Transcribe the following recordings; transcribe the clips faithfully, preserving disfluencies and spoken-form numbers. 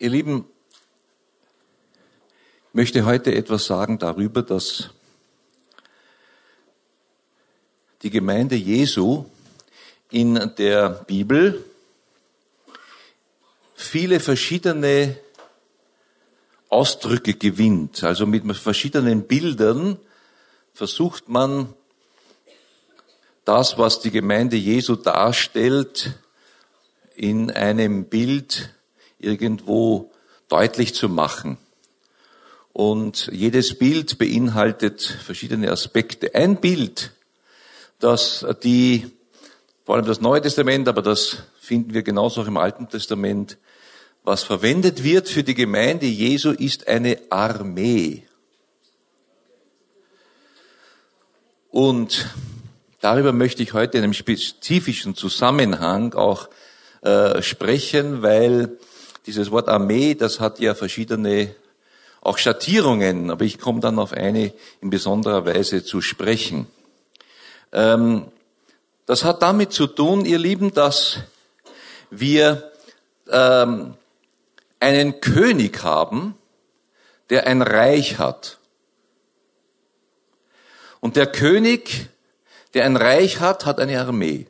Ihr Lieben, ich möchte heute etwas sagen darüber, dass die Gemeinde Jesu in der Bibel viele verschiedene Ausdrücke gewinnt. Also mit verschiedenen Bildern versucht man, das, was die Gemeinde Jesu darstellt, in einem Bild irgendwo deutlich zu machen. Und jedes Bild beinhaltet verschiedene Aspekte. Ein Bild, das die, vor allem das Neue Testament, aber das finden wir genauso auch im Alten Testament, was verwendet wird für die Gemeinde Jesu, ist eine Armee. Und darüber möchte ich heute in einem spezifischen Zusammenhang auch äh, sprechen, weil dieses Wort Armee, das hat ja verschiedene auch Schattierungen, aber ich komme dann auf eine in besonderer Weise zu sprechen. Ähm, das hat damit zu tun, ihr Lieben, dass wir ähm, einen König haben, der ein Reich hat. Und der König, der ein Reich hat, hat eine Armee.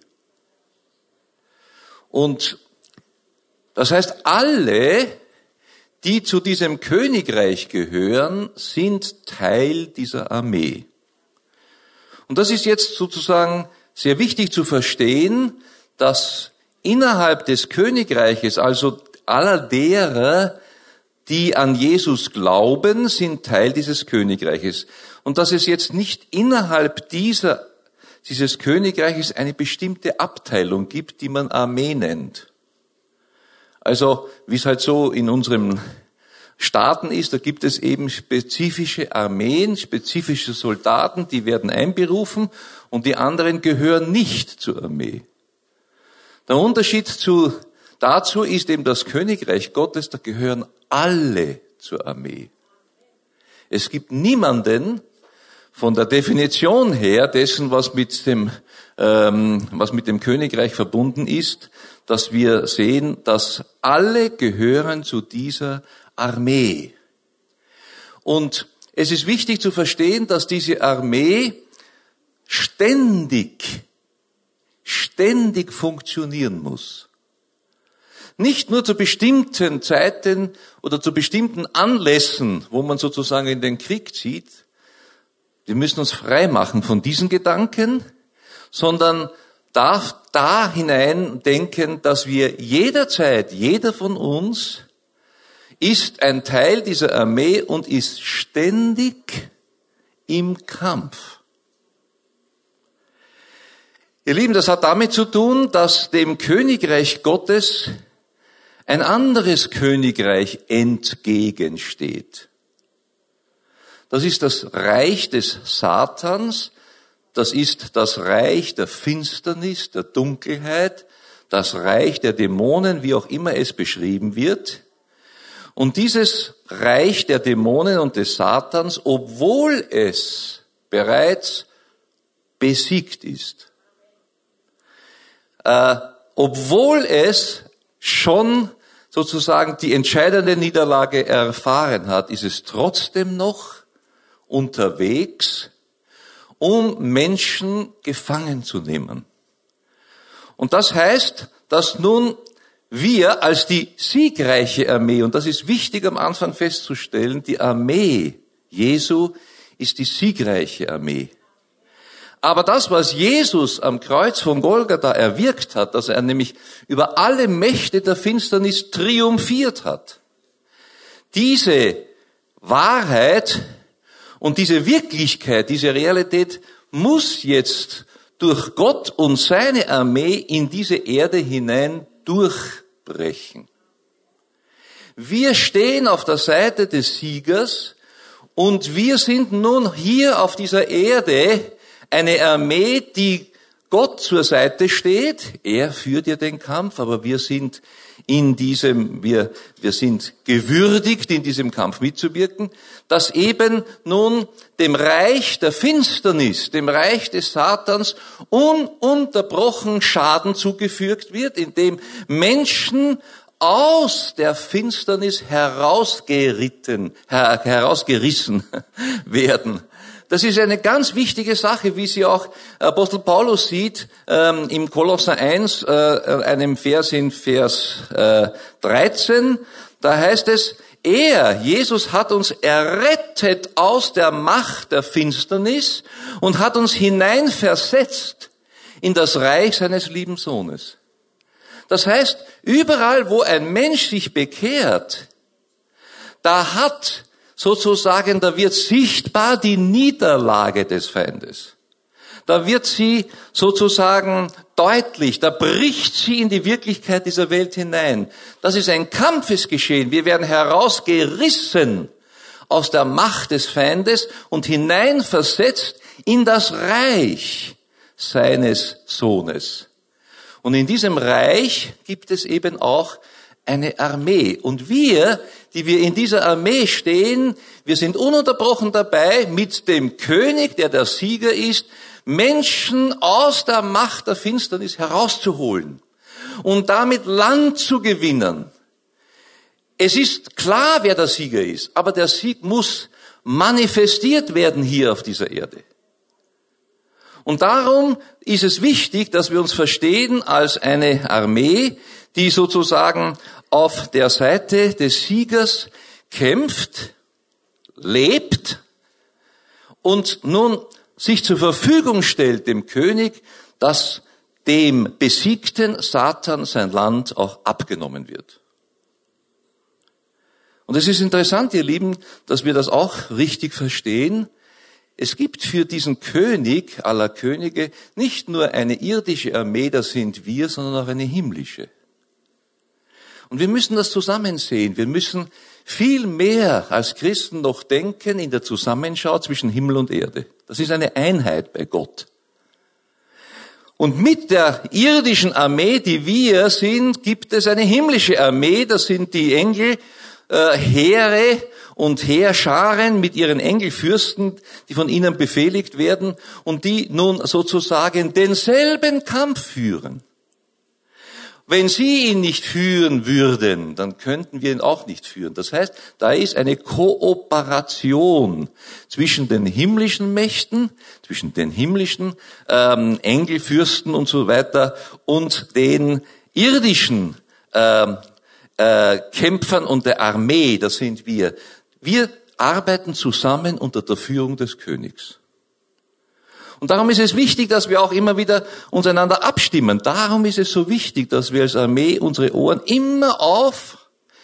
Und das heißt, alle, die zu diesem Königreich gehören, sind Teil dieser Armee. Und das ist jetzt sozusagen sehr wichtig zu verstehen, dass innerhalb des Königreiches, also aller derer, die an Jesus glauben, sind Teil dieses Königreiches. Und dass es jetzt nicht innerhalb dieser, dieses Königreiches eine bestimmte Abteilung gibt, die man Armee nennt. Also, wie es halt so in unseren Staaten ist, da gibt es eben spezifische Armeen, spezifische Soldaten, die werden einberufen und die anderen gehören nicht zur Armee. Der Unterschied zu, dazu ist eben das Königreich Gottes, da gehören alle zur Armee. Es gibt niemanden von der Definition her dessen, was mit dem, ähm, was mit dem Königreich verbunden ist, dass wir sehen, dass alle gehören zu dieser Armee. Und es ist wichtig zu verstehen, dass diese Armee ständig, ständig funktionieren muss. Nicht nur zu bestimmten Zeiten oder zu bestimmten Anlässen, wo man sozusagen in den Krieg zieht. Wir müssen uns frei machen von diesen Gedanken, sondern darf da hinein denken, dass wir jederzeit, jeder von uns ist ein Teil dieser Armee und ist ständig im Kampf. Ihr Lieben, das hat damit zu tun, dass dem Königreich Gottes ein anderes Königreich entgegensteht. Das ist das Reich des Satans, das ist das Reich der Finsternis, der Dunkelheit, das Reich der Dämonen, wie auch immer es beschrieben wird. Und dieses Reich der Dämonen und des Satans, obwohl es bereits besiegt ist, äh, obwohl es schon sozusagen die entscheidende Niederlage erfahren hat, ist es trotzdem noch unterwegs, um Menschen gefangen zu nehmen. Und das heißt, dass nun wir als die siegreiche Armee, und das ist wichtig am Anfang festzustellen, die Armee Jesu ist die siegreiche Armee. Aber das, was Jesus am Kreuz von Golgatha erwirkt hat, dass er nämlich über alle Mächte der Finsternis triumphiert hat, diese Wahrheit und diese Wirklichkeit, diese Realität muss jetzt durch Gott und seine Armee in diese Erde hinein durchbrechen. Wir stehen auf der Seite des Siegers und wir sind nun hier auf dieser Erde eine Armee, die Gott zur Seite steht. Er führt ja den Kampf, aber wir sind in diesem, wir, wir sind gewürdigt, in diesem Kampf mitzuwirken, dass eben nun dem Reich der Finsternis, dem Reich des Satans ununterbrochen Schaden zugefügt wird, indem Menschen aus der Finsternis herausgeritten, her, herausgerissen werden. Das ist eine ganz wichtige Sache, wie sie auch Apostel Paulus sieht, ähm, im Kolosser eins, äh, einem Vers in Vers äh, dreizehn. Da heißt es, er, Jesus, hat uns errettet aus der Macht der Finsternis und hat uns hineinversetzt in das Reich seines lieben Sohnes. Das heißt, überall, wo ein Mensch sich bekehrt, da hat sozusagen, da wird sichtbar die Niederlage des Feindes. Da wird sie sozusagen deutlich, da bricht sie in die Wirklichkeit dieser Welt hinein. Das ist ein Kampfesgeschehen. Wir werden herausgerissen aus der Macht des Feindes und hineinversetzt in das Reich seines Sohnes. Und in diesem Reich gibt es eben auch eine Armee. Und wir, die wir in dieser Armee stehen, wir sind ununterbrochen dabei, mit dem König, der der Sieger ist, Menschen aus der Macht der Finsternis herauszuholen und damit Land zu gewinnen. Es ist klar, wer der Sieger ist, aber der Sieg muss manifestiert werden hier auf dieser Erde. Und darum ist es wichtig, dass wir uns verstehen als eine Armee, die sozusagen auf der Seite des Siegers kämpft, lebt und nun sich zur Verfügung stellt dem König, dass dem besiegten Satan sein Land auch abgenommen wird. Und es ist interessant, ihr Lieben, dass wir das auch richtig verstehen. Es gibt für diesen König aller Könige nicht nur eine irdische Armee, das sind wir, sondern auch eine himmlische. Und wir müssen das zusammen sehen. Wir müssen viel mehr als Christen noch denken in der Zusammenschau zwischen Himmel und Erde. Das ist eine Einheit bei Gott. Und mit der irdischen Armee, die wir sind, gibt es eine himmlische Armee. Das sind die Engel, äh, Heere und Heerscharen mit ihren Engelfürsten, die von ihnen befehligt werden und die nun sozusagen denselben Kampf führen. Wenn sie ihn nicht führen würden, dann könnten wir ihn auch nicht führen. Das heißt, da ist eine Kooperation zwischen den himmlischen Mächten, zwischen den himmlischen ähm, Engelfürsten und so weiter und den irdischen ähm, äh, Kämpfern und der Armee, das sind wir. Wir arbeiten zusammen unter der Führung des Königs. Und darum ist es wichtig, dass wir auch immer wieder uns einander abstimmen. Darum ist es so wichtig, dass wir als Armee unsere Ohren immer auf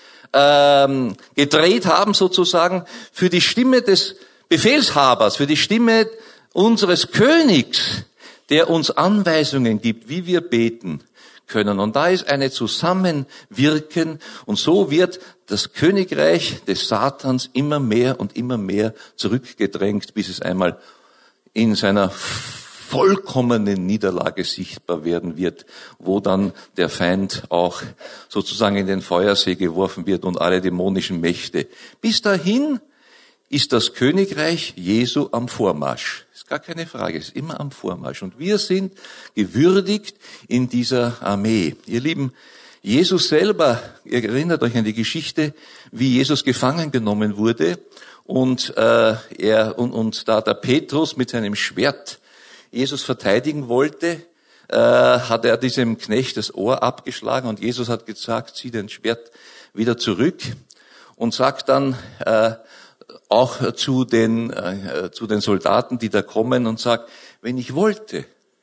ähm, gedreht haben, sozusagen, für die Stimme des Befehlshabers, für die Stimme unseres Königs, der uns Anweisungen gibt, wie wir beten können. Und da ist eine Zusammenwirken und so wird das Königreich des Satans immer mehr und immer mehr zurückgedrängt, bis es einmal in seiner vollkommenen Niederlage sichtbar werden wird, wo dann der Feind auch sozusagen in den Feuersee geworfen wird und alle dämonischen Mächte. Bis dahin ist das Königreich Jesu am Vormarsch. Ist gar keine Frage, ist immer am Vormarsch. Und wir sind gewürdigt in dieser Armee. Ihr Lieben, Jesus selber, ihr erinnert euch an die Geschichte, wie Jesus gefangen genommen wurde. Und äh, er und, und da der Petrus mit seinem Schwert Jesus verteidigen wollte, äh, hat er diesem Knecht das Ohr abgeschlagen und Jesus hat gesagt, zieh dein Schwert wieder zurück und sagt dann äh, auch zu den äh, zu den Soldaten, die da kommen und sagt, wenn ich wollte,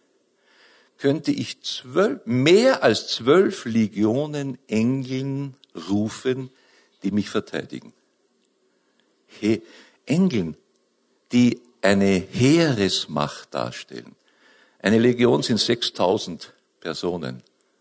könnte ich zwölf, mehr als zwölf Legionen Engeln rufen, die mich verteidigen. He- Engeln, die eine Heeresmacht darstellen. Eine Legion sind sechstausend Personen.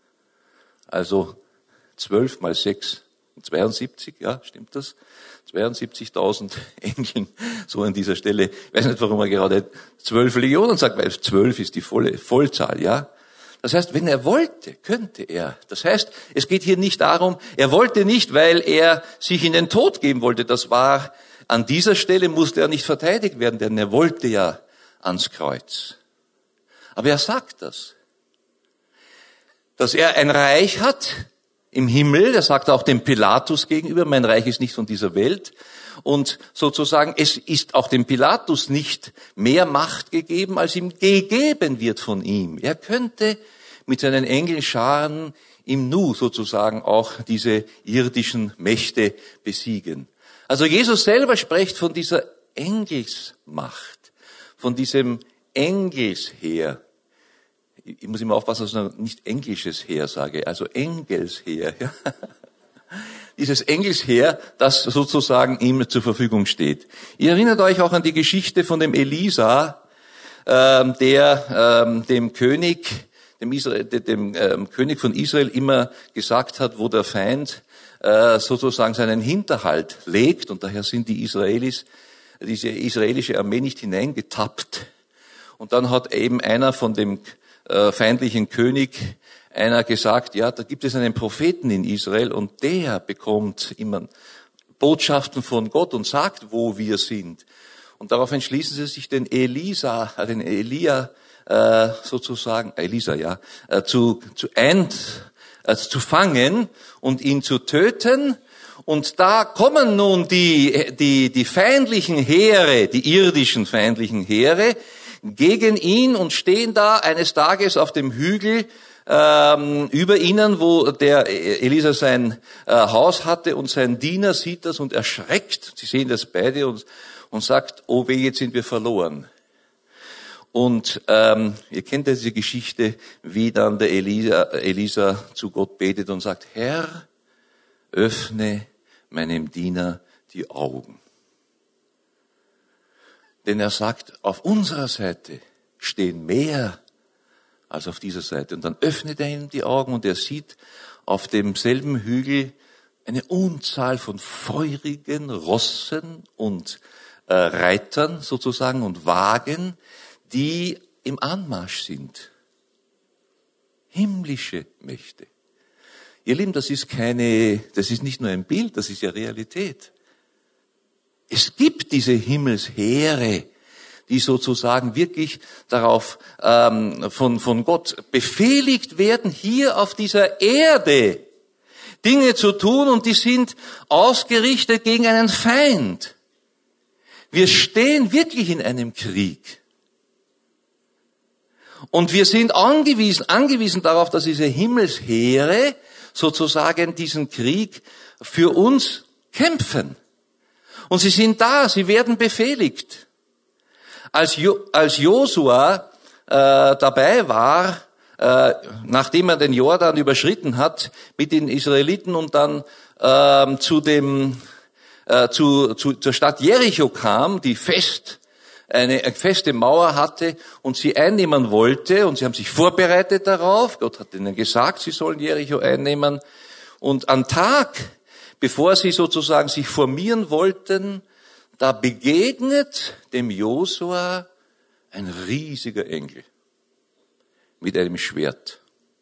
Also zwölf mal sechs, zweiundsiebzig, ja, stimmt das? zweiundsiebzigtausend Engeln, so an dieser Stelle. Ich weiß nicht, warum er gerade zwölf Legionen sagt, weil zwölf ist die volle Vollzahl, ja. Das heißt, wenn er wollte, könnte er. Das heißt, es geht hier nicht darum, er wollte nicht, weil er sich in den Tod geben wollte. Das war, an dieser Stelle musste er nicht verteidigt werden, denn er wollte ja ans Kreuz. Aber er sagt das, dass er ein Reich hat, im Himmel. Er sagt auch dem Pilatus gegenüber, mein Reich ist nicht von dieser Welt. Und sozusagen, es ist auch dem Pilatus nicht mehr Macht gegeben, als ihm gegeben wird von ihm. Er könnte mit seinen Engelscharen im Nu sozusagen auch diese irdischen Mächte besiegen. Also Jesus selber spricht von dieser Engelsmacht, von diesem Engelsheer. Ich muss immer aufpassen, dass ich nicht englisches Heer sage, also Engelsheer. Ja. Dieses Engelsheer, das sozusagen ihm zur Verfügung steht. Ihr erinnert euch auch an die Geschichte von dem Elisa, ähm, der ähm, dem König, dem, Israel, dem ähm, König von Israel immer gesagt hat, wo der Feind äh, sozusagen seinen Hinterhalt legt. Und daher sind die Israelis, diese israelische Armee nicht hineingetappt. Und dann hat eben einer von dem äh, feindlichen König einer gesagt, ja, da gibt es einen Propheten in Israel und der bekommt immer Botschaften von Gott und sagt, wo wir sind. Und darauf entschließen sie sich, den Elisa, den Elia äh, sozusagen, Elisa, ja, äh, zu zu, ein, äh, zu fangen und ihn zu töten. Und da kommen nun die die die feindlichen Heere, die irdischen feindlichen Heere gegen ihn und stehen da eines Tages auf dem Hügel ähm, über ihnen, wo der Elisa sein äh, Haus hatte, und sein Diener sieht das und erschreckt. Sie sehen das beide und, und sagt, oh weh, jetzt sind wir verloren. Und ähm, ihr kennt diese Geschichte, wie dann der Elisa, Elisa zu Gott betet und sagt, Herr, öffne meinem Diener die Augen. Denn er sagt, auf unserer Seite stehen mehr als auf dieser Seite. Und dann öffnet er ihm die Augen und er sieht auf demselben Hügel eine Unzahl von feurigen Rossen und äh, Reitern sozusagen und Wagen, die im Anmarsch sind. Himmlische Mächte. Ihr Lieben, das ist keine, das ist nicht nur ein Bild, das ist ja Realität. Es gibt diese Himmelsheere, die sozusagen wirklich darauf ähm, von von Gott befehligt werden, hier auf dieser Erde Dinge zu tun, und die sind ausgerichtet gegen einen Feind. Wir stehen wirklich in einem Krieg. Und wir sind angewiesen, angewiesen darauf, dass diese Himmelsheere sozusagen diesen Krieg für uns kämpfen. Und sie sind da, sie werden befehligt. Als jo, als Josua äh, dabei war, äh, nachdem er den Jordan überschritten hat mit den Israeliten und dann äh, zu dem äh, zu, zu zur Stadt Jericho kam, die fest eine, eine feste Mauer hatte und sie einnehmen wollte, und sie haben sich vorbereitet darauf. Gott hat ihnen gesagt, sie sollen Jericho einnehmen. Und am Tag, bevor sie sozusagen sich formieren wollten, da begegnet dem Josua ein riesiger Engel mit einem Schwert.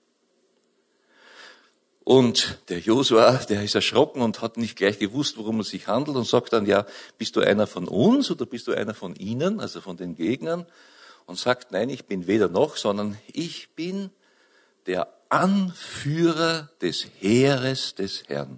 Und der Josua, der ist erschrocken und hat nicht gleich gewusst, worum es sich handelt, und sagt dann, ja, bist du einer von uns oder bist du einer von ihnen, also von den Gegnern? Und sagt, nein, ich bin weder noch, sondern ich bin der Anführer des Heeres des Herrn.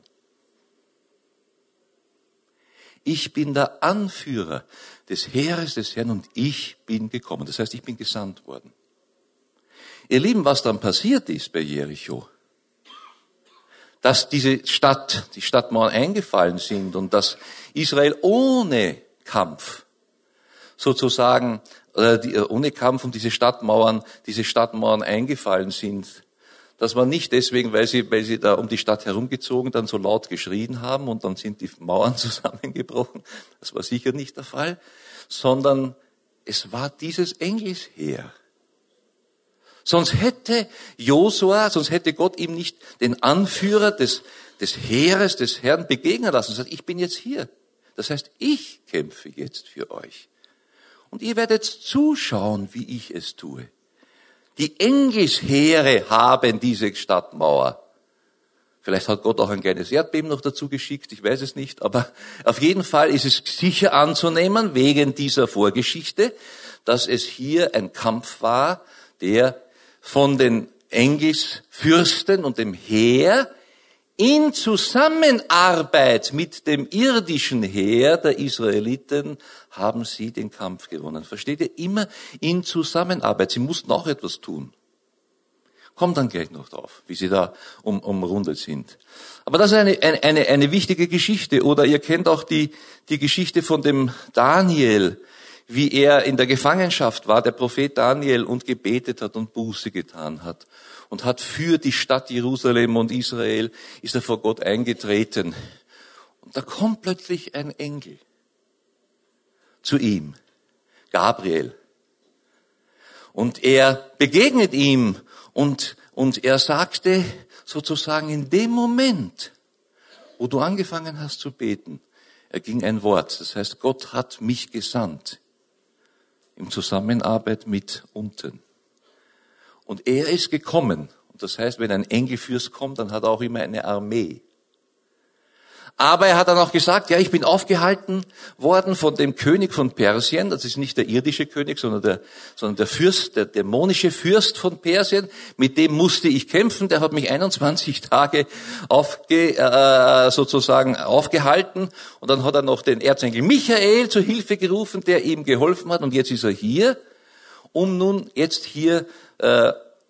Ich bin der Anführer des Heeres des Herrn und ich bin gekommen. Das heißt, ich bin gesandt worden. Ihr Lieben, was dann passiert ist bei Jericho, dass diese Stadt, die Stadtmauern eingefallen sind und dass Israel ohne Kampf sozusagen, äh, die, ohne Kampf um diese Stadtmauern, diese Stadtmauern eingefallen sind, dass man nicht deswegen, weil sie, weil sie da um die Stadt herumgezogen, dann so laut geschrien haben und dann sind die Mauern zusammengebrochen. Das war sicher nicht der Fall, sondern es war dieses Engelsheer. Sonst hätte Josua, sonst hätte Gott ihm nicht den Anführer des, des Heeres des Herrn begegnen lassen. Er sagt, ich bin jetzt hier. Das heißt, ich kämpfe jetzt für euch. Und ihr werdet zuschauen, wie ich es tue. Die Engelsheere haben diese Stadtmauer. Vielleicht hat Gott auch ein kleines Erdbeben noch dazu geschickt, ich weiß es nicht, aber auf jeden Fall ist es sicher anzunehmen, wegen dieser Vorgeschichte, dass es hier ein Kampf war, der von den Engelsfürsten und dem Heer in Zusammenarbeit mit dem irdischen Heer der Israeliten haben sie den Kampf gewonnen. Versteht ihr? Immer in Zusammenarbeit. Sie mussten auch etwas tun. Kommt dann gleich noch drauf, wie sie da um, umrundet sind. Aber das ist eine, eine, eine wichtige Geschichte. Oder ihr kennt auch die, die Geschichte von dem Daniel, wie er in der Gefangenschaft war, der Prophet Daniel, und gebetet hat und Buße getan hat. Und hat für die Stadt Jerusalem und Israel, ist er vor Gott eingetreten. Und da kommt plötzlich ein Engel zu ihm, Gabriel. Und er begegnet ihm und, und er sagte sozusagen in dem Moment, wo du angefangen hast zu beten, erging ein Wort. Das heißt, Gott hat mich gesandt in Zusammenarbeit mit unten. Und er ist gekommen. Und das heißt, wenn ein Engelfürst kommt, dann hat er auch immer eine Armee. Aber er hat dann auch gesagt, ja, ich bin aufgehalten worden von dem König von Persien. Das ist nicht der irdische König, sondern der, sondern der Fürst, der dämonische Fürst von Persien. Mit dem musste ich kämpfen. Der hat mich einundzwanzig Tage aufge, äh, sozusagen aufgehalten. Und dann hat er noch den Erzengel Michael zur Hilfe gerufen, der ihm geholfen hat. Und jetzt ist er hier, um nun jetzt hier äh,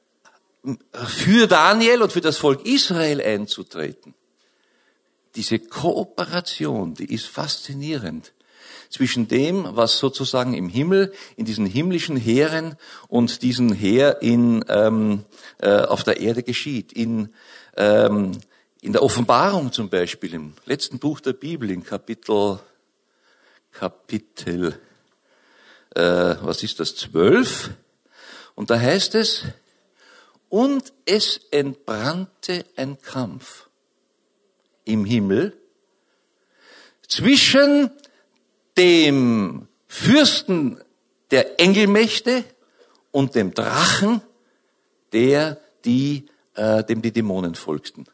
für Daniel und für das Volk Israel einzutreten. Diese Kooperation, die ist faszinierend zwischen dem, was sozusagen im Himmel, in diesen himmlischen Heeren und diesen Heer in, ähm, äh, auf der Erde geschieht. In, ähm, in der Offenbarung zum Beispiel, im letzten Buch der Bibel, in Kapitel, Kapitel, äh, was ist das, zwölf? Und da heißt es, und es entbrannte ein Kampf im Himmel zwischen dem Fürsten der Engelmächte und dem Drachen, der die, äh, dem die Dämonen folgten.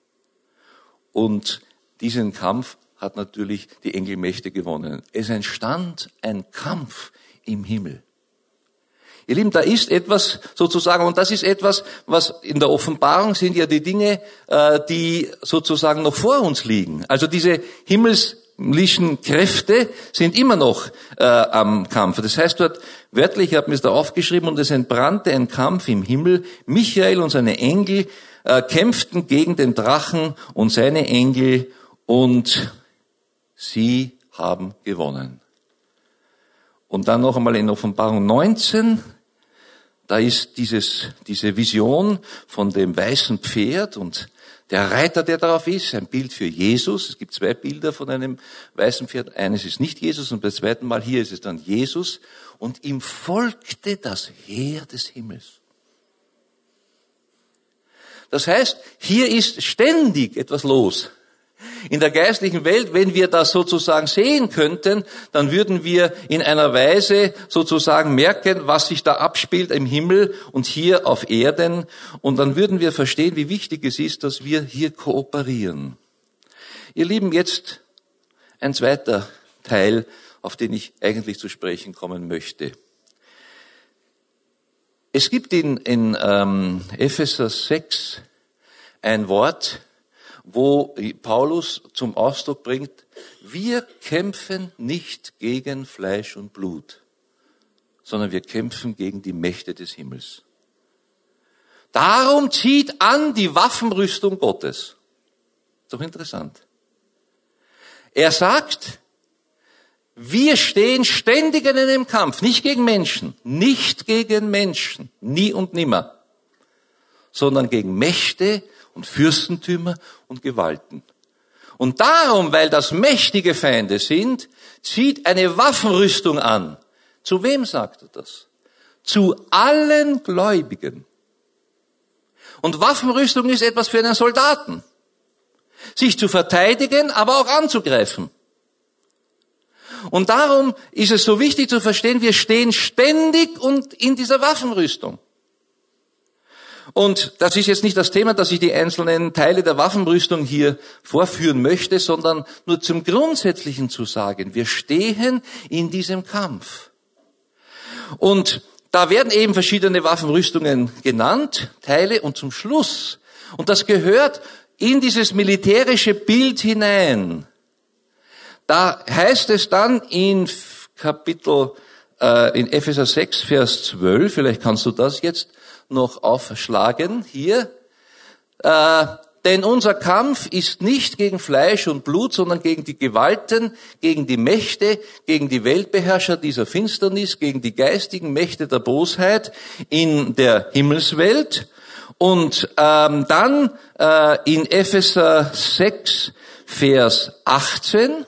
Und diesen Kampf hat natürlich die Engelmächte gewonnen. Es entstand ein Kampf im Himmel. Ihr Lieben, da ist etwas sozusagen, und das ist etwas, was in der Offenbarung sind ja die Dinge, die sozusagen noch vor uns liegen. Also diese himmlischen Kräfte sind immer noch äh, am Kampf. Das heißt dort wörtlich, ich habe mir es da aufgeschrieben, und es entbrannte ein Kampf im Himmel. Michael und seine Engel äh, kämpften gegen den Drachen und seine Engel, und sie haben gewonnen. Und dann noch einmal in Offenbarung neunzehn, da ist dieses, diese Vision von dem weißen Pferd und der Reiter, der darauf ist, ein Bild für Jesus. Es gibt zwei Bilder von einem weißen Pferd. Eines ist nicht Jesus und beim zweiten Mal hier ist es dann Jesus. Und ihm folgte das Heer des Himmels. Das heißt, hier ist ständig etwas los. In der geistlichen Welt, wenn wir das sozusagen sehen könnten, dann würden wir in einer Weise sozusagen merken, was sich da abspielt im Himmel und hier auf Erden. Und dann würden wir verstehen, wie wichtig es ist, dass wir hier kooperieren. Ihr Lieben, jetzt ein zweiter Teil, auf den ich eigentlich zu sprechen kommen möchte. Es gibt in, in ähm, Epheser sechs ein Wort, wo Paulus zum Ausdruck bringt, wir kämpfen nicht gegen Fleisch und Blut, sondern wir kämpfen gegen die Mächte des Himmels. Darum zieht an die Waffenrüstung Gottes. Ist doch interessant. Er sagt, wir stehen ständig in einem Kampf, nicht gegen Menschen, nicht gegen Menschen, nie und nimmer, sondern gegen Mächte und Fürstentümer und Gewalten. Und darum, weil das mächtige Feinde sind, zieht eine Waffenrüstung an. Zu wem sagt er das? Zu allen Gläubigen. Und Waffenrüstung ist etwas für einen Soldaten. Sich zu verteidigen, aber auch anzugreifen. Und darum ist es so wichtig zu verstehen, wir stehen ständig und in dieser Waffenrüstung. Und das ist jetzt nicht das Thema, dass ich die einzelnen Teile der Waffenrüstung hier vorführen möchte, sondern nur zum Grundsätzlichen zu sagen, wir stehen in diesem Kampf. Und da werden eben verschiedene Waffenrüstungen genannt, Teile, und zum Schluss, und das gehört in dieses militärische Bild hinein. Da heißt es dann in Kapitel, äh, in Epheser sechs, Vers zwölf, vielleicht kannst du das jetzt noch aufschlagen, hier, äh, denn unser Kampf ist nicht gegen Fleisch und Blut, sondern gegen die Gewalten, gegen die Mächte, gegen die Weltbeherrscher dieser Finsternis, gegen die geistigen Mächte der Bosheit in der Himmelswelt. Und ähm, dann äh, in Epheser sechs, Vers achtzehn,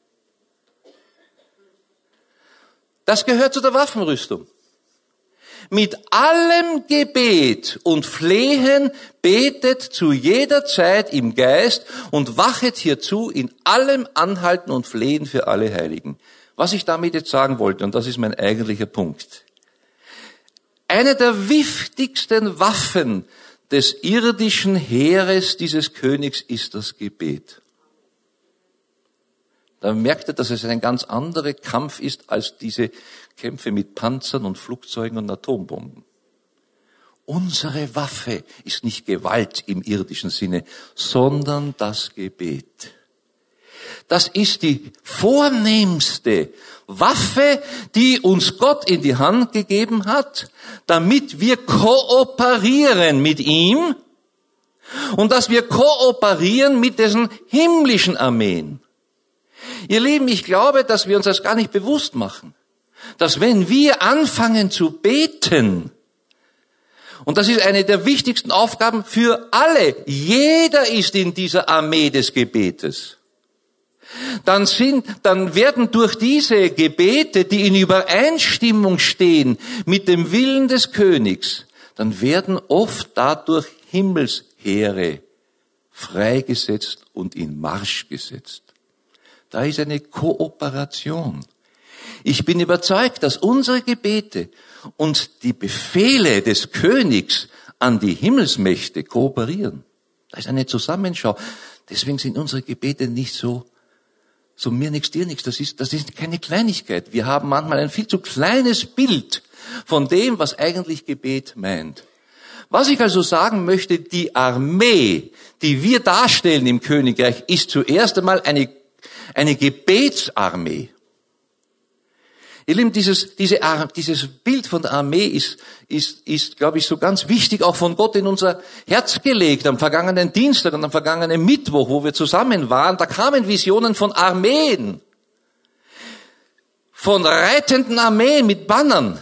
das gehört zu der Waffenrüstung. Mit allem Gebet und Flehen betet zu jeder Zeit im Geist und wachet hierzu in allem Anhalten und Flehen für alle Heiligen. Was ich damit jetzt sagen wollte, und das ist mein eigentlicher Punkt. Eine der wichtigsten Waffen des irdischen Heeres dieses Königs ist das Gebet. Da merkt er, dass es ein ganz anderer Kampf ist als diese Kämpfe mit Panzern und Flugzeugen und Atombomben. Unsere Waffe ist nicht Gewalt im irdischen Sinne, sondern das Gebet. Das ist die vornehmste Waffe, die uns Gott in die Hand gegeben hat, damit wir kooperieren mit ihm und dass wir kooperieren mit diesen himmlischen Armeen. Ihr Lieben, ich glaube, dass wir uns das gar nicht bewusst machen, dass wenn wir anfangen zu beten, und das ist eine der wichtigsten Aufgaben für alle, jeder ist in dieser Armee des Gebetes, dann sind, dann werden durch diese Gebete, die in Übereinstimmung stehen mit dem Willen des Königs, dann werden oft dadurch Himmelsheere freigesetzt und in Marsch gesetzt. Da ist eine Kooperation. Ich bin überzeugt, dass unsere Gebete und die Befehle des Königs an die Himmelsmächte kooperieren. Da ist eine Zusammenschau. Deswegen sind unsere Gebete nicht so, so mir nichts, dir nichts. Das ist, das ist keine Kleinigkeit. Wir haben manchmal ein viel zu kleines Bild von dem, was eigentlich Gebet meint. Was ich also sagen möchte, die Armee, die wir darstellen im Königreich, ist zuerst einmal eine Eine Gebetsarmee. Ihr Lieben, dieses, diese, dieses Bild von der Armee ist, ist, ist, glaube ich, so ganz wichtig, auch von Gott in unser Herz gelegt. Am vergangenen Dienstag und am vergangenen Mittwoch, wo wir zusammen waren, da kamen Visionen von Armeen. Von reitenden Armeen mit Bannern.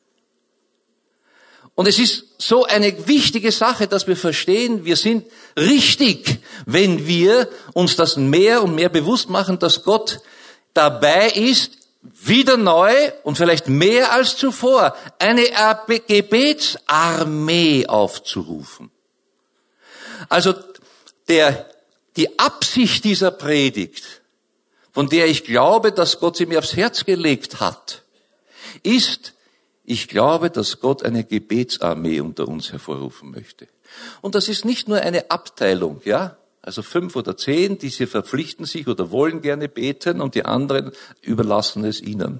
Und es ist so eine wichtige Sache, dass wir verstehen, wir sind richtig, wenn wir uns das mehr und mehr bewusst machen, dass Gott dabei ist, wieder neu und vielleicht mehr als zuvor eine Gebetsarmee aufzurufen. Also der, die Absicht dieser Predigt, von der ich glaube, dass Gott sie mir aufs Herz gelegt hat, ist, ich glaube, dass Gott eine Gebetsarmee unter uns hervorrufen möchte. Und das ist nicht nur eine Abteilung, ja, also fünf oder zehn, die sie verpflichten sich oder wollen gerne beten und die anderen überlassen es ihnen.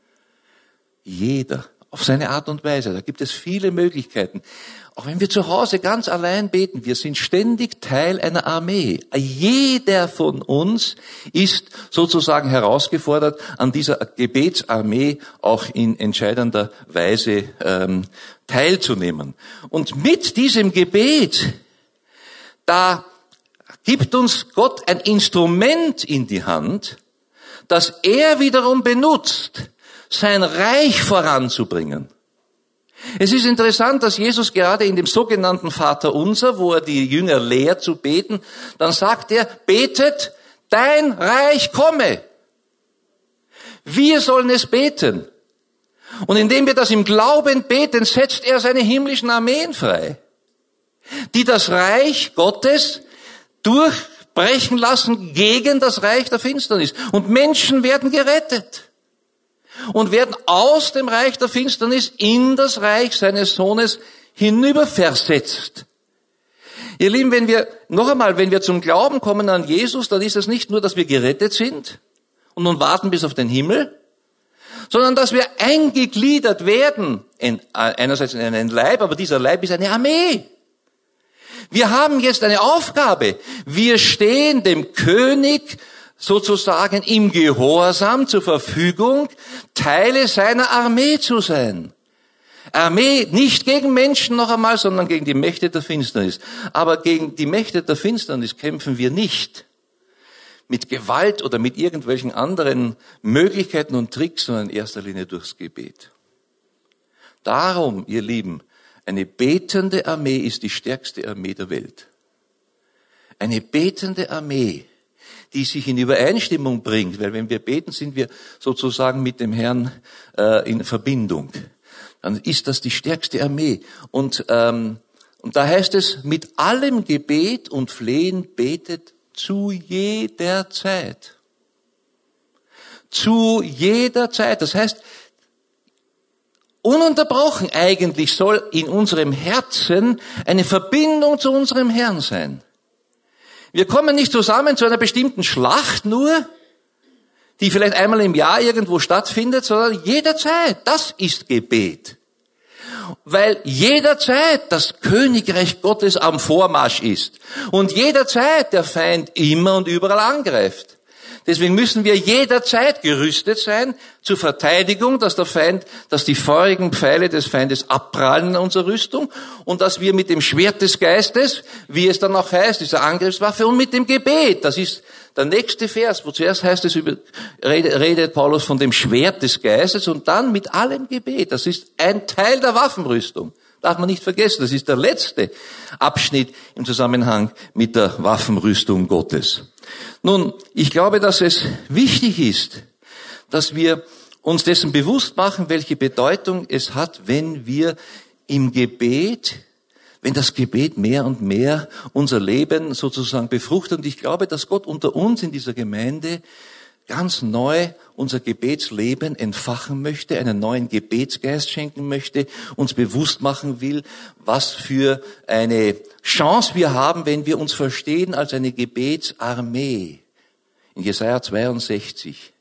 Jeder auf seine Art und Weise. Da gibt es viele Möglichkeiten. Auch wenn wir zu Hause ganz allein beten, wir sind ständig Teil einer Armee. Jeder von uns ist sozusagen herausgefordert, an dieser Gebetsarmee auch in entscheidender Weise ähm, teilzunehmen. Und mit diesem Gebet, da gibt uns Gott ein Instrument in die Hand, das er wiederum benutzt, sein Reich voranzubringen. Es ist interessant, dass Jesus gerade in dem sogenannten Vaterunser, wo er die Jünger lehrt zu beten, dann sagt er, betet, dein Reich komme. Wir sollen es beten. Und indem wir das im Glauben beten, setzt er seine himmlischen Armeen frei, die das Reich Gottes durchbrechen lassen gegen das Reich der Finsternis. Und Menschen werden gerettet und werden aus dem Reich der Finsternis in das Reich seines Sohnes hinüberversetzt. Ihr Lieben, wenn wir, noch einmal, wenn wir zum Glauben kommen an Jesus, dann ist es nicht nur, dass wir gerettet sind und nun warten bis auf den Himmel, sondern dass wir eingegliedert werden, in, einerseits in einen Leib, aber dieser Leib ist eine Armee. Wir haben jetzt eine Aufgabe. Wir stehen dem König sozusagen im Gehorsam zur Verfügung, Teile seiner Armee zu sein. Armee nicht gegen Menschen noch einmal, sondern gegen die Mächte der Finsternis. Aber gegen die Mächte der Finsternis kämpfen wir nicht mit Gewalt oder mit irgendwelchen anderen Möglichkeiten und Tricks, sondern in erster Linie durchs Gebet. Darum, ihr Lieben, eine betende Armee ist die stärkste Armee der Welt. Eine betende Armee, die sich in Übereinstimmung bringt, weil wenn wir beten, sind wir sozusagen mit dem Herrn äh, in Verbindung. Dann ist das die stärkste Armee. Und, ähm, und da heißt es, mit allem Gebet und Flehen betet zu jeder Zeit. Zu jeder Zeit. Das heißt, ununterbrochen eigentlich soll in unserem Herzen eine Verbindung zu unserem Herrn sein. Wir kommen nicht zusammen zu einer bestimmten Schlacht nur, die vielleicht einmal im Jahr irgendwo stattfindet, sondern jederzeit. Das ist Gebet. Weil jederzeit das Königreich Gottes am Vormarsch ist und jederzeit der Feind immer und überall angreift. Deswegen müssen wir jederzeit gerüstet sein zur Verteidigung, dass der Feind, dass die feurigen Pfeile des Feindes abprallen in unserer Rüstung und dass wir mit dem Schwert des Geistes, wie es dann auch heißt, dieser Angriffswaffe und mit dem Gebet, das ist der nächste Vers, wo zuerst heißt es, über, redet, redet Paulus von dem Schwert des Geistes und dann mit allem Gebet. Das ist ein Teil der Waffenrüstung. Darf man nicht vergessen, das ist der letzte Abschnitt im Zusammenhang mit der Waffenrüstung Gottes. Nun, ich glaube, dass es wichtig ist, dass wir uns dessen bewusst machen, welche Bedeutung es hat, wenn wir im Gebet, wenn das Gebet mehr und mehr unser Leben sozusagen befruchtet. Und ich glaube, dass Gott unter uns in dieser Gemeinde ganz neu unser Gebetsleben entfachen möchte, einen neuen Gebetsgeist schenken möchte, uns bewusst machen will, was für eine Chance wir haben, wenn wir uns verstehen als eine Gebetsarmee. In Jesaja zweiundsechzig,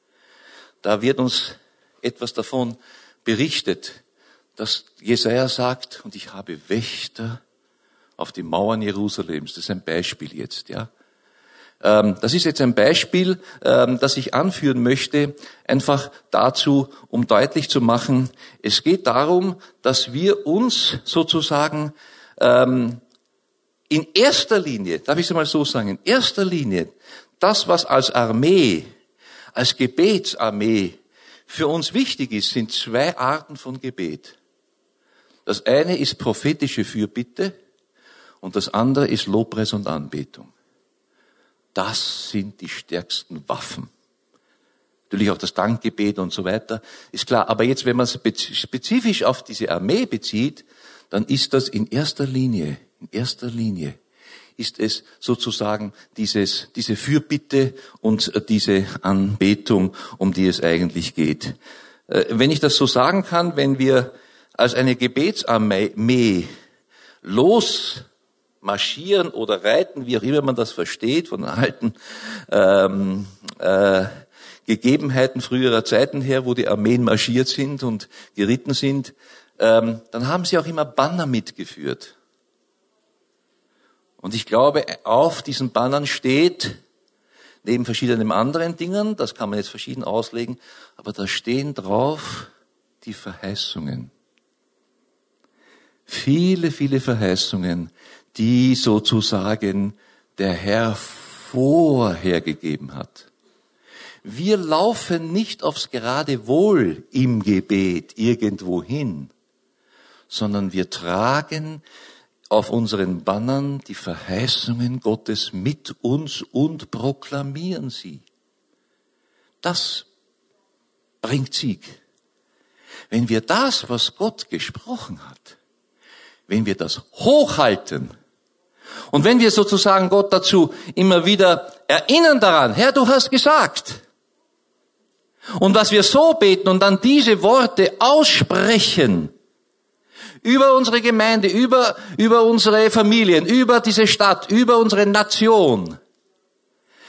da wird uns etwas davon berichtet, dass Jesaja sagt, und ich habe Wächter auf die Mauern Jerusalems. Das ist ein Beispiel jetzt, ja. Das ist jetzt ein Beispiel, das ich anführen möchte, einfach dazu, um deutlich zu machen, es geht darum, dass wir uns sozusagen in erster Linie, darf ich es mal so sagen, in erster Linie, das, was als Armee, als Gebetsarmee für uns wichtig ist, sind zwei Arten von Gebet. Das eine ist prophetische Fürbitte und das andere ist Lobpreis und Anbetung. Das sind die stärksten Waffen. Natürlich auch das Dankgebet und so weiter, ist klar. Aber jetzt, wenn man es spezifisch auf diese Armee bezieht, dann ist das in erster Linie, in erster Linie ist es sozusagen dieses, diese Fürbitte und diese Anbetung, um die es eigentlich geht. Wenn ich das so sagen kann, wenn wir als eine Gebetsarmee los marschieren oder reiten, wie auch immer man das versteht, von alten ähm, äh, Gegebenheiten früherer Zeiten her, wo die Armeen marschiert sind und geritten sind, ähm, dann haben sie auch immer Banner mitgeführt. Und ich glaube, auf diesen Bannern steht, neben verschiedenen anderen Dingen, das kann man jetzt verschieden auslegen, aber da stehen drauf die Verheißungen. Viele, viele Verheißungen, die sozusagen der Herr vorhergegeben hat. Wir laufen nicht aufs Geradewohl im Gebet irgendwo hin, sondern wir tragen auf unseren Bannern die Verheißungen Gottes mit uns und proklamieren sie. Das bringt Sieg. Wenn wir das, was Gott gesprochen hat, wenn wir das hochhalten und wenn wir sozusagen Gott dazu immer wieder erinnern daran, Herr, du hast gesagt, und dass wir so beten und dann diese Worte aussprechen über unsere Gemeinde, über, über unsere Familien, über diese Stadt, über unsere Nation,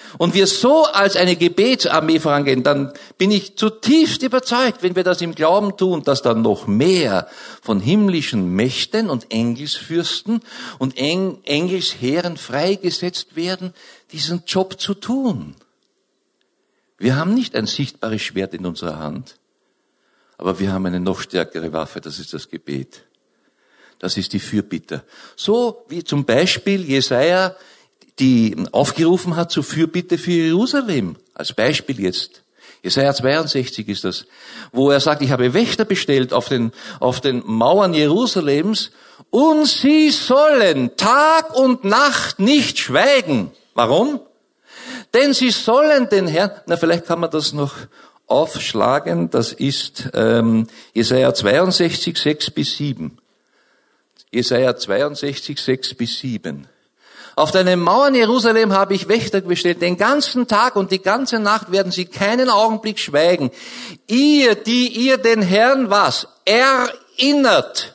und wir so als eine Gebetsarmee vorangehen, dann bin ich zutiefst überzeugt, wenn wir das im Glauben tun, dass dann noch mehr von himmlischen Mächten und Engelsfürsten und Eng- Engelsheeren freigesetzt werden, diesen Job zu tun. Wir haben nicht ein sichtbares Schwert in unserer Hand, aber wir haben eine noch stärkere Waffe, das ist das Gebet. Das ist die Fürbitte. So wie zum Beispiel Jesaja die aufgerufen hat zur Fürbitte für Jerusalem. Als Beispiel jetzt. Jesaja zweiundsechzig ist das, wo er sagt, ich habe Wächter bestellt auf den, auf den Mauern Jerusalems und sie sollen Tag und Nacht nicht schweigen. Warum? Denn sie sollen den Herrn, na vielleicht kann man das noch aufschlagen, das ist ähm, Jesaja zweiundsechzig, sechs bis sieben. Jesaja zweiundsechzig, sechs bis sieben. Auf deinen Mauern Jerusalem habe ich Wächter bestellt. Den ganzen Tag und die ganze Nacht werden sie keinen Augenblick schweigen. Ihr, die ihr den Herrn was? Erinnert.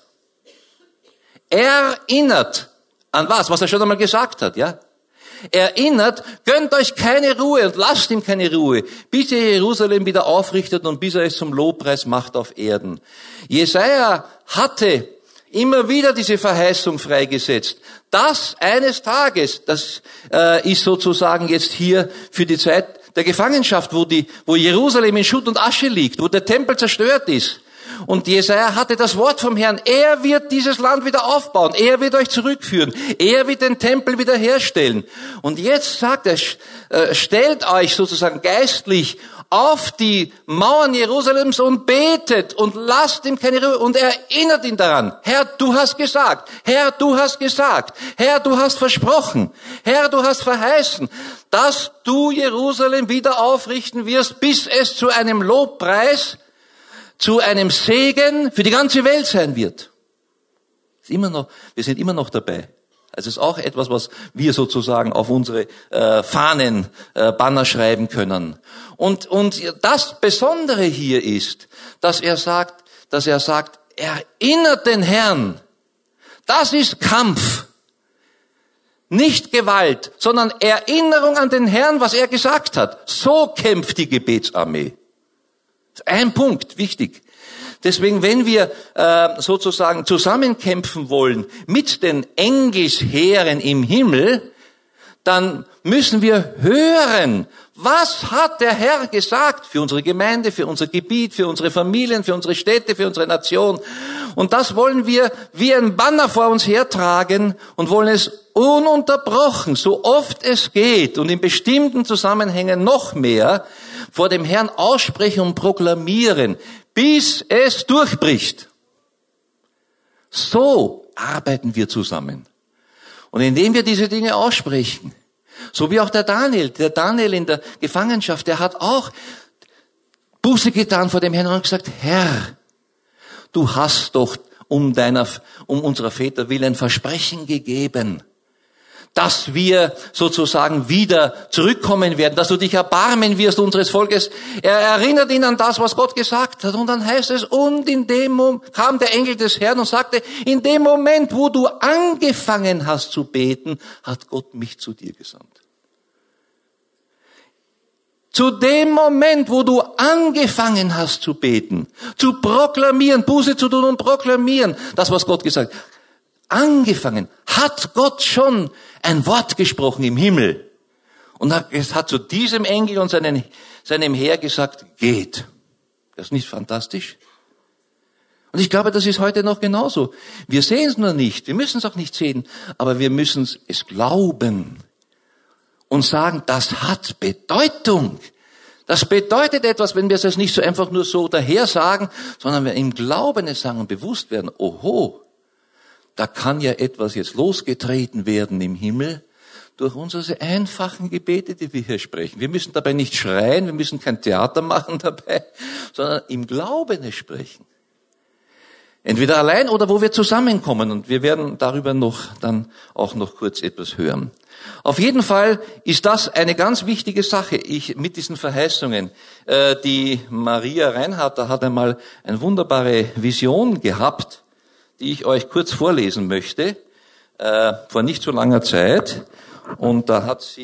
Erinnert. An was? Was er schon einmal gesagt hat, ja? Erinnert, gönnt euch keine Ruhe und lasst ihm keine Ruhe, bis ihr Jerusalem wieder aufrichtet und bis er es zum Lobpreis macht auf Erden. Jesaja hatte immer wieder diese Verheißung freigesetzt. Das eines Tages, das äh, ist sozusagen jetzt hier für die Zeit der Gefangenschaft, wo die, wo Jerusalem in Schutt und Asche liegt, wo der Tempel zerstört ist. Und Jesaja hatte das Wort vom Herrn. Er wird dieses Land wieder aufbauen. Er wird euch zurückführen. Er wird den Tempel wiederherstellen. Und jetzt sagt er, äh, stellt euch sozusagen geistlich auf die Mauern Jerusalems und betet und lasst ihm keine Ruhe und erinnert ihn daran. Herr, du hast gesagt. Herr, du hast gesagt. Herr, du hast versprochen. Herr, du hast verheißen, dass du Jerusalem wieder aufrichten wirst, bis es zu einem Lobpreis, zu einem Segen für die ganze Welt sein wird. Ist immer noch, wir sind immer noch dabei. Also es ist auch etwas, was wir sozusagen auf unsere äh, Fahnen, äh, Banner schreiben können. Und und das Besondere hier ist, dass er sagt, dass er sagt, erinnert den Herrn. Das ist Kampf. Nicht Gewalt, sondern Erinnerung an den Herrn, was er gesagt hat. So kämpft die Gebetsarmee. Ein Punkt, wichtig. Deswegen, wenn wir äh, sozusagen zusammenkämpfen wollen mit den Engelsheeren im Himmel, dann müssen wir hören, was hat der Herr gesagt für unsere Gemeinde, für unser Gebiet, für unsere Familien, für unsere Städte, für unsere Nation. Und das wollen wir wie ein Banner vor uns hertragen und wollen es ununterbrochen, so oft es geht und in bestimmten Zusammenhängen noch mehr, vor dem Herrn aussprechen und proklamieren, bis es durchbricht. So arbeiten wir zusammen. Und indem wir diese Dinge aussprechen, so wie auch der Daniel, der Daniel in der Gefangenschaft, der hat auch Buße getan vor dem Herrn und gesagt, Herr, du hast doch um deiner, um unserer Väter willen Versprechen gegeben, dass wir sozusagen wieder zurückkommen werden, dass du dich erbarmen wirst unseres Volkes. Er erinnert ihn an das, was Gott gesagt hat. Und dann heißt es, und in dem Moment kam der Engel des Herrn und sagte, in dem Moment, wo du angefangen hast zu beten, hat Gott mich zu dir gesandt. Zu dem Moment, wo du angefangen hast zu beten, zu proklamieren, Buße zu tun und proklamieren, das, was Gott gesagt hat, angefangen, hat Gott schon ein Wort gesprochen im Himmel. Und es hat zu diesem Engel und seinen, seinem Heer gesagt, geht. Das ist nicht fantastisch? Und ich glaube, das ist heute noch genauso. Wir sehen es nur nicht, wir müssen es auch nicht sehen, aber wir müssen es glauben und sagen, das hat Bedeutung. Das bedeutet etwas, wenn wir es nicht so einfach nur so daher sagen, sondern wir im Glauben es sagen und bewusst werden, oho, da kann ja etwas jetzt losgetreten werden im Himmel durch unsere einfachen Gebete, die wir hier sprechen. Wir müssen dabei nicht schreien, wir müssen kein Theater machen dabei, sondern im Glauben es sprechen. Entweder allein oder wo wir zusammenkommen. Und wir werden darüber noch dann auch noch kurz etwas hören. Auf jeden Fall ist das eine ganz wichtige Sache. Ich mit diesen Verheißungen, äh, die Maria Reinhardt, da hat einmal eine wunderbare Vision gehabt, die ich euch kurz vorlesen möchte, äh, vor nicht so langer Zeit. Und da hat sie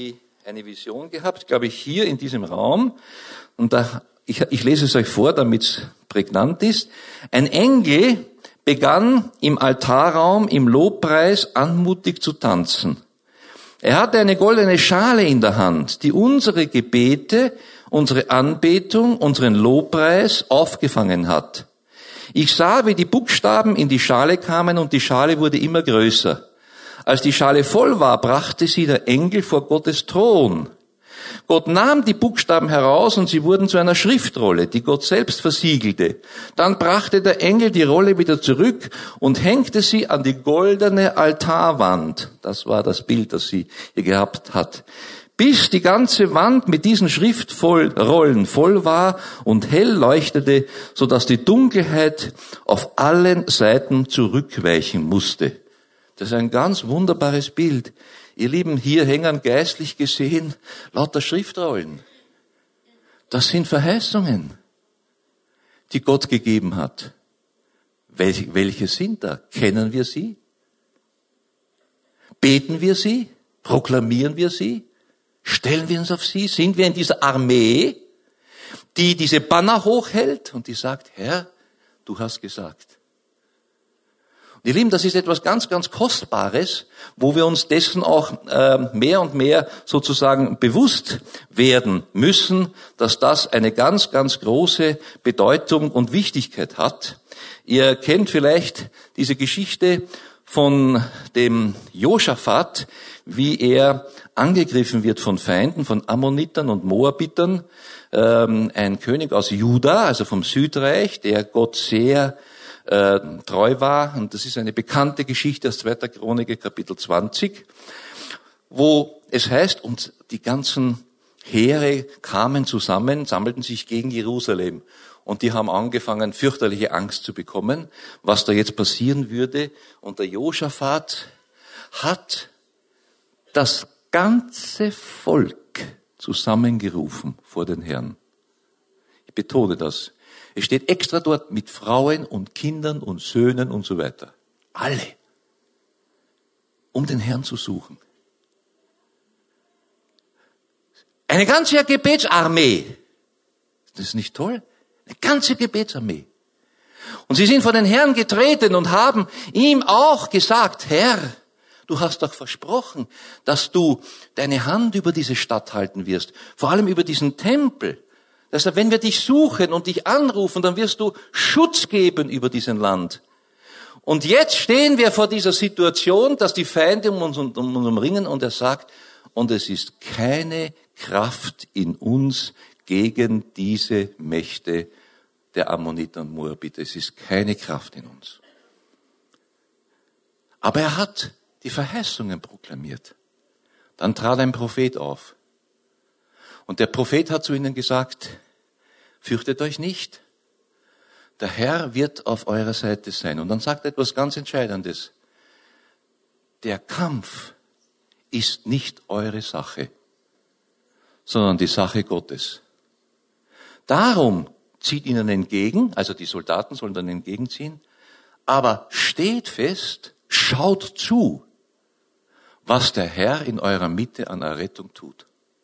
eine Vision gehabt, glaube ich, hier in diesem Raum. Und da, ich, ich lese es euch vor, damit es prägnant ist. Ein Engel begann im Altarraum im Lobpreis anmutig zu tanzen. Er hatte eine goldene Schale in der Hand, die unsere Gebete, unsere Anbetung, unseren Lobpreis aufgefangen hat. Ich sah, wie die Buchstaben in die Schale kamen und die Schale wurde immer größer. Als die Schale voll war, brachte sie der Engel vor Gottes Thron. Gott nahm die Buchstaben heraus und sie wurden zu einer Schriftrolle, die Gott selbst versiegelte. Dann brachte der Engel die Rolle wieder zurück und hängte sie an die goldene Altarwand. Das war das Bild, das sie hier gehabt hat. Bis die ganze Wand mit diesen Schriftrollen voll war und hell leuchtete, so dass die Dunkelheit auf allen Seiten zurückweichen musste. Das ist ein ganz wunderbares Bild. Ihr Lieben, hier hängen geistlich gesehen lauter Schriftrollen. Das sind Verheißungen, die Gott gegeben hat. Welche, welche sind da? Kennen wir sie? Beten wir sie? Proklamieren wir sie? Stellen wir uns auf sie? Sind wir in dieser Armee, die diese Banner hochhält und die sagt, Herr, du hast gesagt. Ihr Lieben, das ist etwas ganz, ganz Kostbares, wo wir uns dessen auch äh, mehr und mehr sozusagen bewusst werden müssen, dass das eine ganz, ganz große Bedeutung und Wichtigkeit hat. Ihr kennt vielleicht diese Geschichte von dem Josaphat, wie er angegriffen wird von Feinden, von Ammonitern und Moabitern. Ähm, ein König aus Juda, also vom Südreich, der Gott sehr Äh, treu war, und das ist eine bekannte Geschichte aus zweiter Chronik, Kapitel zwanzig, wo es heißt, und die ganzen Heere kamen zusammen, sammelten sich gegen Jerusalem, und die haben angefangen, fürchterliche Angst zu bekommen, was da jetzt passieren würde, und der Josaphat hat das ganze Volk zusammengerufen vor den Herrn. Ich betone das. Es steht extra dort mit Frauen und Kindern und Söhnen und so weiter. Alle. Um den Herrn zu suchen. Eine ganze Gebetsarmee. Das ist nicht toll? Eine ganze Gebetsarmee. Und sie sind vor den Herrn getreten und haben ihm auch gesagt, Herr, du hast doch versprochen, dass du deine Hand über diese Stadt halten wirst. Vor allem über diesen Tempel. Deshalb, wenn wir dich suchen und dich anrufen, dann wirst du Schutz geben über diesen Land. Und jetzt stehen wir vor dieser Situation, dass die Feinde um uns, um uns umringen, und er sagt, und es ist keine Kraft in uns gegen diese Mächte der Ammoniter und Moabiter. Es ist keine Kraft in uns. Aber er hat die Verheißungen proklamiert. Dann trat ein Prophet auf. Und der Prophet hat zu ihnen gesagt, fürchtet euch nicht, der Herr wird auf eurer Seite sein. Und dann sagt er etwas ganz Entscheidendes. Der Kampf ist nicht eure Sache, sondern die Sache Gottes. Darum zieht ihnen entgegen, also die Soldaten sollen dann entgegenziehen, aber steht fest, schaut zu, was der Herr in eurer Mitte an Errettung tut.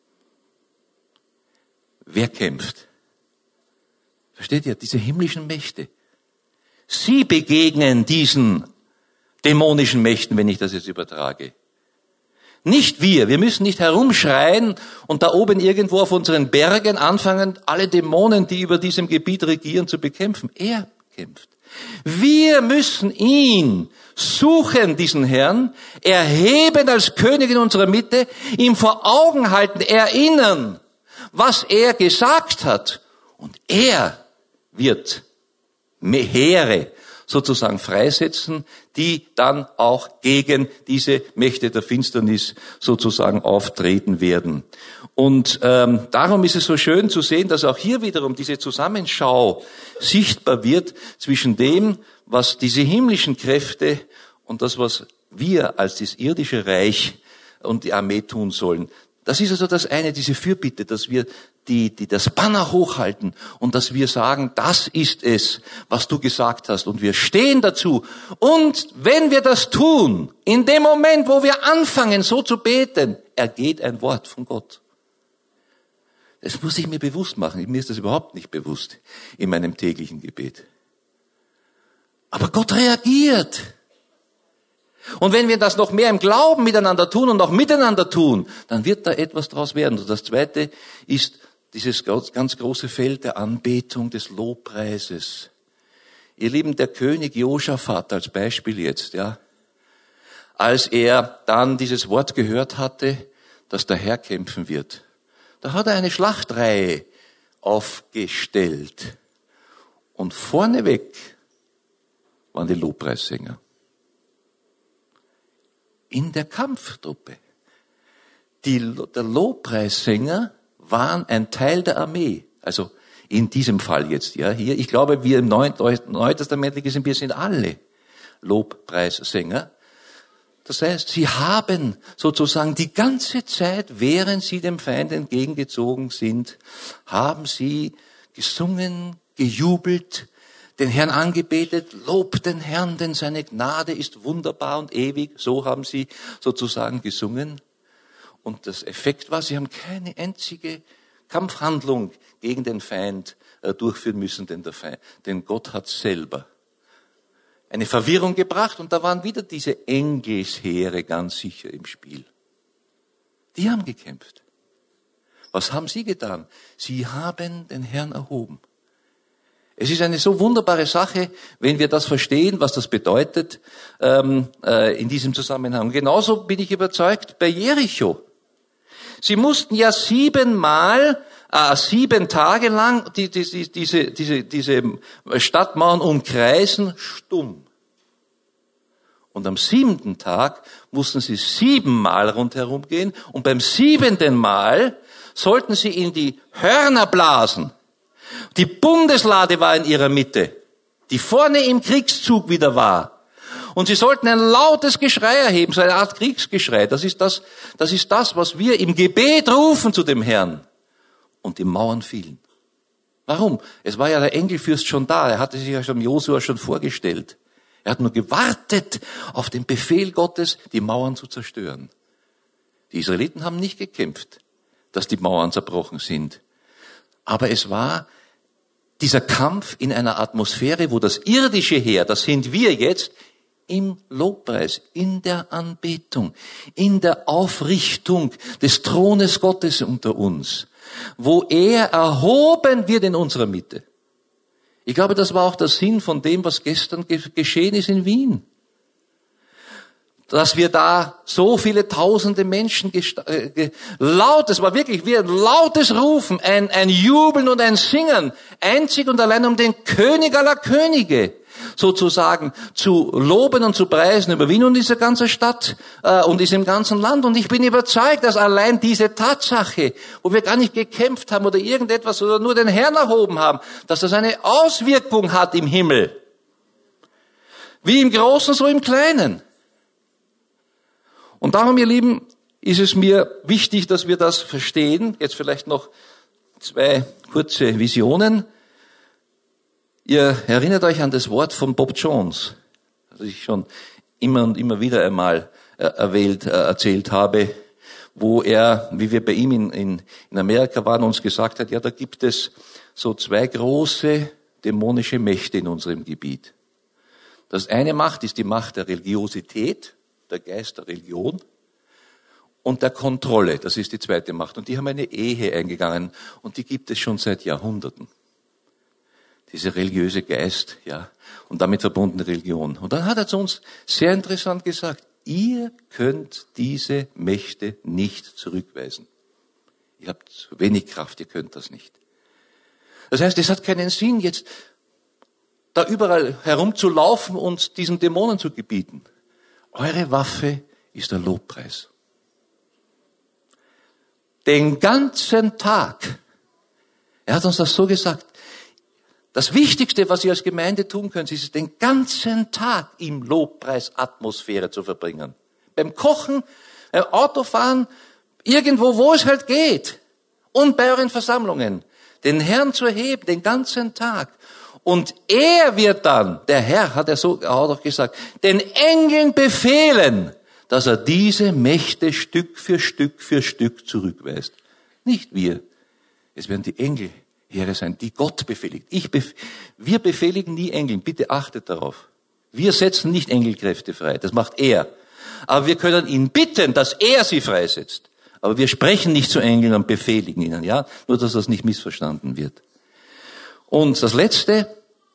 Wer kämpft? Versteht ihr? Diese himmlischen Mächte. Sie begegnen diesen dämonischen Mächten, wenn ich das jetzt übertrage. Nicht wir. Wir müssen nicht herumschreien und da oben irgendwo auf unseren Bergen anfangen, alle Dämonen, die über diesem Gebiet regieren, zu bekämpfen. Er kämpft. Wir müssen ihn suchen, diesen Herrn, erheben als König in unserer Mitte, ihm vor Augen halten, erinnern, was er gesagt hat. Und er wird Heere sozusagen freisetzen, die dann auch gegen diese Mächte der Finsternis sozusagen auftreten werden. Und ähm, darum ist es so schön zu sehen, dass auch hier wiederum diese Zusammenschau sichtbar wird zwischen dem, was diese himmlischen Kräfte und das, was wir als das irdische Reich und die Armee tun sollen. Das ist also das eine, diese Fürbitte, dass wir die, die das Banner hochhalten und dass wir sagen, das ist es, was du gesagt hast und wir stehen dazu. Und wenn wir das tun, in dem Moment, wo wir anfangen, so zu beten, ergeht ein Wort von Gott. Das muss ich mir bewusst machen. Mir ist das überhaupt nicht bewusst in meinem täglichen Gebet. Aber Gott reagiert. Und wenn wir das noch mehr im Glauben miteinander tun und auch miteinander tun, dann wird da etwas draus werden. Und das Zweite ist dieses ganz große Feld der Anbetung, des Lobpreises. Ihr Lieben, der König Josaphat als Beispiel jetzt, ja, als er dann dieses Wort gehört hatte, dass der Herr kämpfen wird, da hat er eine Schlachtreihe aufgestellt. Und vorneweg waren die Lobpreissänger. In der Kampftruppe. Die, der Lobpreissänger waren ein Teil der Armee. Also in diesem Fall jetzt, ja, hier. Ich glaube, wir im Neuen, Neutestamentlichen sind, wir sind alle Lobpreissänger. Das heißt, sie haben sozusagen die ganze Zeit, während sie dem Feind entgegengezogen sind, haben sie gesungen, gejubelt, den Herrn angebetet, lobt den Herrn, denn seine Gnade ist wunderbar und ewig. So haben sie sozusagen gesungen. Und das Effekt war, sie haben keine einzige Kampfhandlung gegen den Feind äh, durchführen müssen, denn, der Feind, denn Gott hat selber eine Verwirrung gebracht und da waren wieder diese Engelsheere ganz sicher im Spiel. Die haben gekämpft. Was haben sie getan? Sie haben den Herrn erhoben. Es ist eine so wunderbare Sache, wenn wir das verstehen, was das bedeutet ähm, äh, in diesem Zusammenhang. Genauso bin ich überzeugt bei Jericho. Sie mussten ja siebenmal, äh, sieben Tage lang die, die, die, diese, diese, diese Stadtmauern umkreisen, stumm. Und am siebenten Tag mussten sie siebenmal rundherum gehen und beim siebenten Mal sollten sie in die Hörner blasen. Die Bundeslade war in ihrer Mitte, die vorne im Kriegszug wieder war. Und sie sollten ein lautes Geschrei erheben, so eine Art Kriegsgeschrei. Das ist das, das ist das, was wir im Gebet rufen zu dem Herrn. Und die Mauern fielen. Warum? Es war ja der Engelfürst schon da. Er hatte sich ja schon Josua schon vorgestellt. Er hat nur gewartet auf den Befehl Gottes, die Mauern zu zerstören. Die Israeliten haben nicht gekämpft, dass die Mauern zerbrochen sind. Aber es war dieser Kampf in einer Atmosphäre, wo das irdische Heer, das sind wir jetzt, im Lobpreis, in der Anbetung, in der Aufrichtung des Thrones Gottes unter uns, wo er erhoben wird in unserer Mitte. Ich glaube, das war auch der Sinn von dem, was gestern geschehen ist in Wien. Dass wir da so viele tausende Menschen äh, laut, es war wirklich wie ein lautes Rufen, ein, ein Jubeln und ein Singen, einzig und allein um den König aller Könige sozusagen zu loben und zu preisen über Wien und diese ganze Stadt äh, und diesem ganzen Land. Und ich bin überzeugt, dass allein diese Tatsache, wo wir gar nicht gekämpft haben oder irgendetwas oder nur den Herrn erhoben haben, dass das eine Auswirkung hat im Himmel. Wie im Großen, so im Kleinen. Und darum, ihr Lieben, ist es mir wichtig, dass wir das verstehen. Jetzt vielleicht noch zwei kurze Visionen. Ihr erinnert euch an das Wort von Bob Jones, das ich schon immer und immer wieder einmal äh, erwählt, äh, erzählt habe, wo er, wie wir bei ihm in, in, in Amerika waren, uns gesagt hat, ja, da gibt es so zwei große dämonische Mächte in unserem Gebiet. Das eine Macht ist die Macht der Religiosität, der Geist der Religion, und der Kontrolle, das ist die zweite Macht. Und die haben eine Ehe eingegangen und die gibt es schon seit Jahrhunderten. Diese religiöse Geist, ja, und damit verbundene Religion. Und dann hat er zu uns sehr interessant gesagt, ihr könnt diese Mächte nicht zurückweisen. Ihr habt wenig Kraft, ihr könnt das nicht. Das heißt, es hat keinen Sinn, jetzt da überall herumzulaufen und diesen Dämonen zu gebieten. Eure Waffe ist der Lobpreis. Den ganzen Tag. Er hat uns das so gesagt. Das Wichtigste, was ihr als Gemeinde tun könnt, ist es, den ganzen Tag im Lobpreisatmosphäre zu verbringen. Beim Kochen, beim Autofahren, irgendwo, wo es halt geht, und bei euren Versammlungen, den Herrn zu erheben, den ganzen Tag. Und er wird dann, der Herr, hat er so, er hat auch gesagt, den Engeln befehlen, dass er diese Mächte Stück für Stück für Stück zurückweist. Nicht wir. Es werden die Engelheere sein, die Gott befehligt. Ich bef- wir befehligen nie Engeln. Bitte achtet darauf. Wir setzen nicht Engelkräfte frei. Das macht er. Aber wir können ihn bitten, dass er sie freisetzt. Aber wir sprechen nicht zu Engeln und befehligen ihnen, ja? Nur, dass das nicht missverstanden wird. Und das Letzte,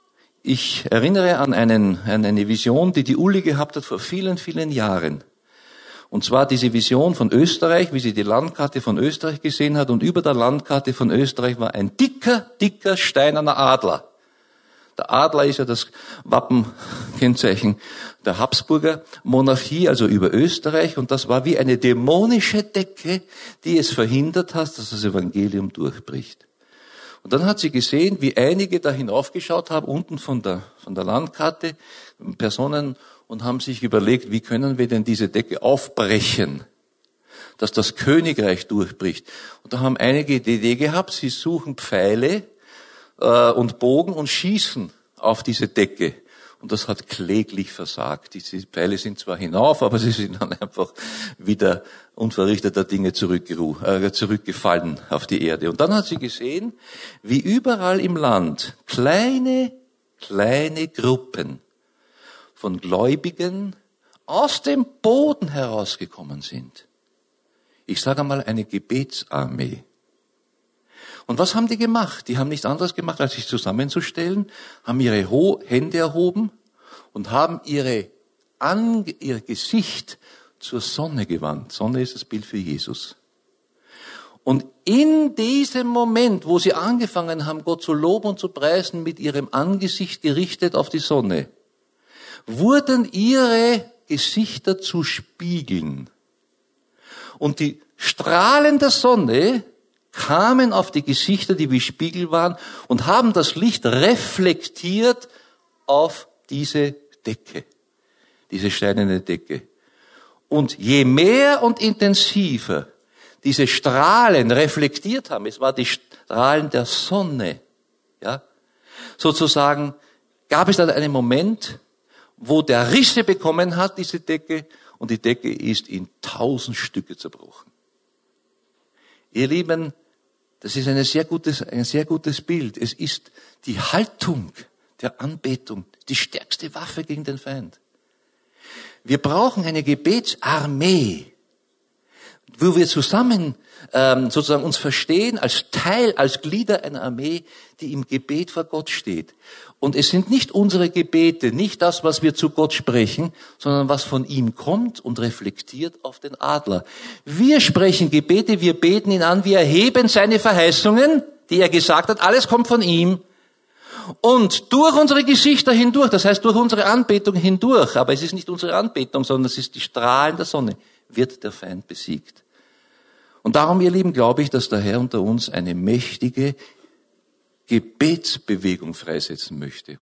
ich erinnere an, einen, an eine Vision, die die Uli gehabt hat vor vielen, vielen Jahren. Und zwar diese Vision von Österreich, wie sie die Landkarte von Österreich gesehen hat. Und über der Landkarte von Österreich war ein dicker, dicker steinerner Adler. Der Adler ist ja das Wappenkennzeichen der Habsburger Monarchie, also über Österreich. Und das war wie eine dämonische Decke, die es verhindert hat, dass das Evangelium durchbricht. Und dann hat sie gesehen, wie einige da hinaufgeschaut haben, unten von der, von der Landkarte, Personen, und haben sich überlegt, wie können wir denn diese Decke aufbrechen, dass das Königreich durchbricht. Und da haben einige die Idee gehabt, sie suchen Pfeile äh, und Bogen und schießen auf diese Decke. Und das hat kläglich versagt. Diese Pfeile sind zwar hinauf, aber sie sind dann einfach wieder unverrichteter Dinge zurückgeru- äh, zurückgefallen auf die Erde. Und dann hat sie gesehen, wie überall im Land kleine, kleine Gruppen von Gläubigen aus dem Boden herausgekommen sind. Ich sage einmal eine Gebetsarmee. Und was haben die gemacht? Die haben nichts anderes gemacht, als sich zusammenzustellen, haben ihre Hände erhoben und haben ihre An- ihr Gesicht zur Sonne gewandt. Sonne ist das Bild für Jesus. Und in diesem Moment, wo sie angefangen haben, Gott zu loben und zu preisen, mit ihrem Angesicht gerichtet auf die Sonne, wurden ihre Gesichter zu Spiegeln. Und die Strahlen der Sonne kamen auf die Gesichter, die wie Spiegel waren, und haben das Licht reflektiert auf diese Decke, diese steinerne Decke. Und je mehr und intensiver diese Strahlen reflektiert haben, es war die Strahlen der Sonne, ja, sozusagen gab es dann einen Moment, wo der Risse bekommen hat, diese Decke, und die Decke ist in tausend Stücke zerbrochen. Ihr Lieben, das ist eine sehr gutes, ein sehr gutes Bild. Es ist die Haltung der Anbetung, die stärkste Waffe gegen den Feind. Wir brauchen eine Gebetsarmee, wo wir zusammen ähm, sozusagen uns verstehen als Teil, als Glieder einer Armee, die im Gebet vor Gott steht. Und es sind nicht unsere Gebete, nicht das, was wir zu Gott sprechen, sondern was von ihm kommt und reflektiert auf den Adler. Wir sprechen Gebete, wir beten ihn an, wir erheben seine Verheißungen, die er gesagt hat, alles kommt von ihm. Und durch unsere Gesichter hindurch, das heißt durch unsere Anbetung hindurch, aber es ist nicht unsere Anbetung, sondern es ist die Strahlen der Sonne, wird der Feind besiegt. Und darum, ihr Lieben, glaube ich, dass der Herr unter uns eine mächtige Gebetsbewegung freisetzen möchte.